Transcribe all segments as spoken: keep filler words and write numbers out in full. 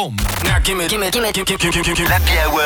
Home. L'Happy Hour.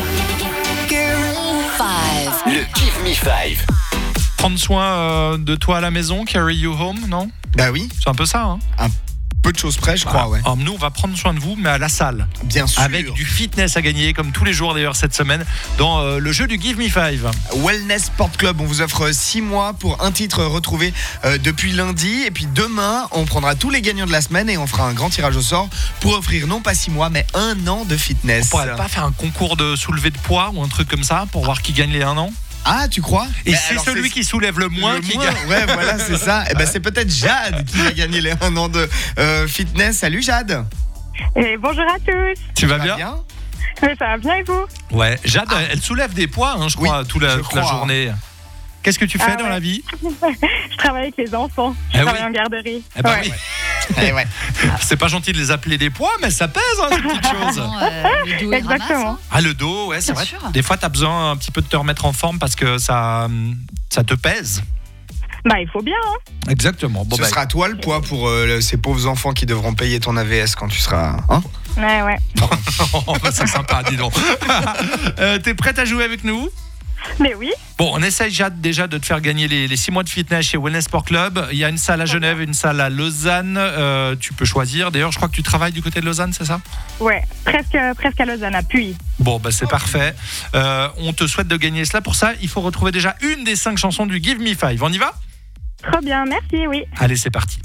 Le Give Me Five. Prendre soin euh, de toi à la maison, carry you home, non? Bah oui, C'est un peu ça, hein? un peu de choses près, je crois, ouais. Alors, nous, on va prendre soin de vous, mais à la salle. Bien sûr. Avec du fitness à gagner, comme tous les jours d'ailleurs cette semaine, dans euh, le jeu du Give Me Five. Wellness Sport Club, on vous offre six mois pour un titre retrouvé euh, depuis lundi. Et puis demain, on prendra tous les gagnants de la semaine et on fera un grand tirage au sort pour offrir non pas six mois, mais un an de On fitness. pourrait pas faire un concours de soulevé de poids ou un truc comme ça pour voir qui gagne les un an? Ah, tu crois? Et Mais c'est alors, celui c'est- qui soulève le moins Le qui moins, gagne. ouais, voilà, c'est ça. Et ben, c'est peut-être Jade qui va gagner les un an de euh, fitness. Salut Jade. Et bonjour à tous. Tu vas Ça va bien? Oui, ça va bien et vous? Ouais, Jade, elle soulève des poix, hein, je Oui, crois, toute la, je toute la crois. journée. Qu'est-ce que tu fais Ah dans ouais. la vie? Je travaille avec les enfants. Je Ah travaille oui. en garderie. Eh ben Ouais. oui. Eh ouais. C'est pas gentil de les appeler des poids, mais ça pèse, hein, ces petites choses. Non, euh, le dos, il Exactement. ramasse, hein. Ah, le dos, ouais, c'est Bien vrai. sûr. Des fois, t'as besoin un petit peu de te remettre en forme parce que ça, hum, ça te pèse. Bah, il faut bien. Hein. Exactement. Bon, Ce bah, sera toi le poids pour euh, le- ces pauvres enfants qui devront payer ton A V S quand tu seras. Hein? Ouais, ouais. oh, bah, c'est sympa, dis donc. Euh, T'es prête à jouer avec nous? Mais oui. Bon, on essaye Jade, déjà de te faire gagner les, les six mois de fitness chez Wellness Sport Club. Il y a une salle à Genève, une salle à Lausanne. Euh, tu peux choisir. D'ailleurs, je crois que tu travailles du côté de Lausanne, c'est ça? Ouais. Presque, presque à Lausanne, à Puy. Bon, bah, c'est parfait. Euh, on te souhaite de gagner cela. Pour ça, il faut retrouver déjà une des cinq chansons du Give Me Five. On y va? Trop bien, merci, oui. Allez, c'est parti.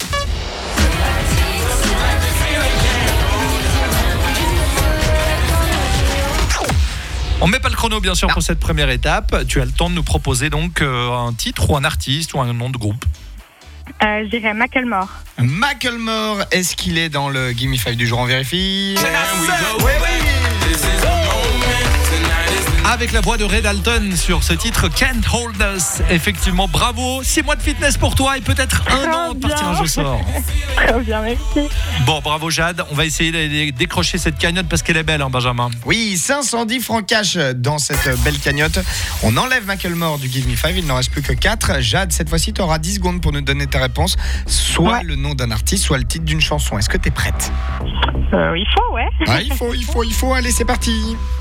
On met pas le chrono bien sûr pour cette première étape. Tu as le temps de nous proposer donc euh, un titre ou un artiste ou un nom de groupe. Euh, je dirais Macklemore. Macklemore, est-ce qu'il est dans le Give Me Five du jour? On vérifie. Oui, oui. Avec la voix de Ray Dalton sur ce titre Can't Hold Us. Effectivement, bravo. Six mois de fitness pour toi et peut-être un Trop an de bien. tirage au sort. Trop bien, merci. Bon, bravo Jade. On va essayer de décrocher cette cagnotte parce qu'elle est belle, hein, Benjamin. Oui, cinq cent dix francs cash dans cette belle cagnotte. On enlève Macklemore du Give Me Five, il n'en reste plus que quatre. Jade, cette fois-ci, tu auras dix secondes pour nous donner ta réponse. Soit Ouais. le nom d'un artiste, soit le titre d'une chanson. Est-ce que tu es prête? Euh, il faut, ouais. Ah, il faut, il faut, il faut. Allez, c'est parti.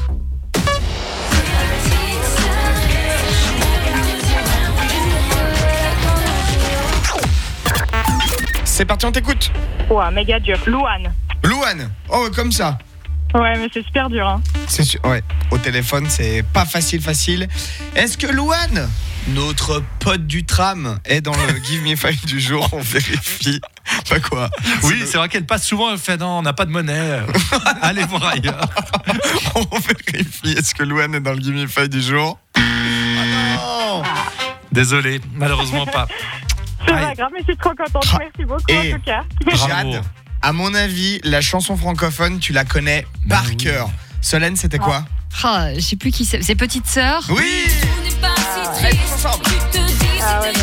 C'est parti, on t'écoute. Ouais, méga dur. Louane. Louane. Oh, comme ça. Ouais, mais c'est super dur. Hein. C'est sûr, ouais. Au téléphone, c'est pas facile, facile. Est-ce que Louane, notre pote du tram, est dans le Give Me Five du jour? On vérifie. Pas quoi? Oui, c'est vrai qu'elle passe souvent. Elle fait non, on n'a pas de monnaie. Allez voir ailleurs. On vérifie. Est-ce que Louane est dans le Give Me Five du jour? Ah non. Désolé, malheureusement pas. C'est Aïe. pas grave, mais je suis trop contente. Ah. Merci beaucoup, Et- en tout cas. Bravo. Jade, à mon avis, la chanson francophone, tu la connais Bah par oui. cœur. Solène, c'était quoi? Ah, je sais plus qui c'est. C'est Petite Sœur. Oui. Allez, tous ensemble. Ah ouais, bah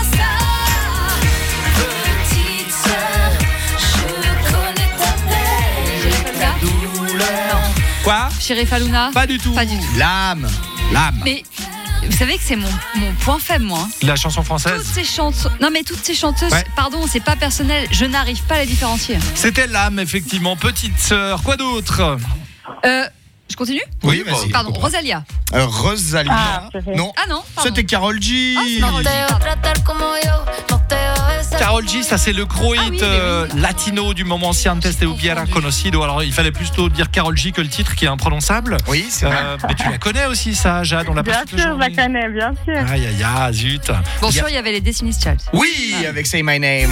Quoi? Chérie Faluna. Pas du tout. Pas du tout. L'âme. L'âme. Mais vous savez que c'est mon, mon point faible, moi. hein. La chanson Toutes française. ces chansons. Non, mais toutes ces chanteuses, Ouais. pardon, c'est pas personnel. Je n'arrive pas à les différencier. C'était l'âme, effectivement. Petite sœur. Quoi d'autre? Euh, je continue Oui, vas-y. Pardon, Rosalia. Euh, Rosalia. Ah, c'est vrai. non. Ah non, pardon. C'était Karol G. Ah, c'est Karol G, pardon. Karol G, ça c'est le gros hit Ah oui, mais euh, latino du moment Si antes te hubiera conocido. Alors il fallait plutôt dire Karol G que le titre qui est imprononçable. Oui, c'est vrai. Euh, mais tu la connais aussi ça, Jade, on l'a Bien pas toute la sûr, je la journée. connais, bien sûr. Aïe aïe aïe, zut. Bon, Il y a- sûr, il y avait les Destiny's Child. Oui, avec Say My Name.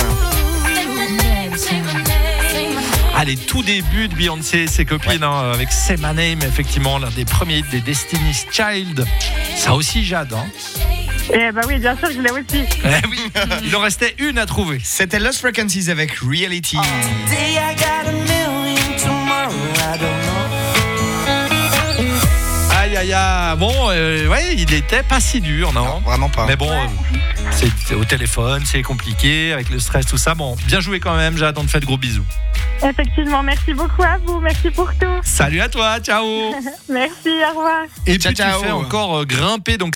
Ah, les tout débuts de Beyoncé et ses copines, hein, avec Say My Name, effectivement, l'un des premiers hits des Destiny's Child. Ça aussi, Jade. Hein. Eh bah oui, bien sûr, je l'ai aussi. Eh oui, il en restait une à trouver. C'était Lost Frequencies avec Reality. Aïe aïe aïe. Bon, euh, ouais, il était pas si dur, non, Non, vraiment pas. Mais bon, euh, c'est, c'est au téléphone, c'est compliqué, avec le stress, tout ça. Bon, bien joué quand même, Jade, on te fait de gros bisous. Effectivement, merci beaucoup à vous. Merci pour tout. Salut à toi, ciao. Merci, au revoir. Et Ciao, puis tu ciao. fais encore euh, grimper donc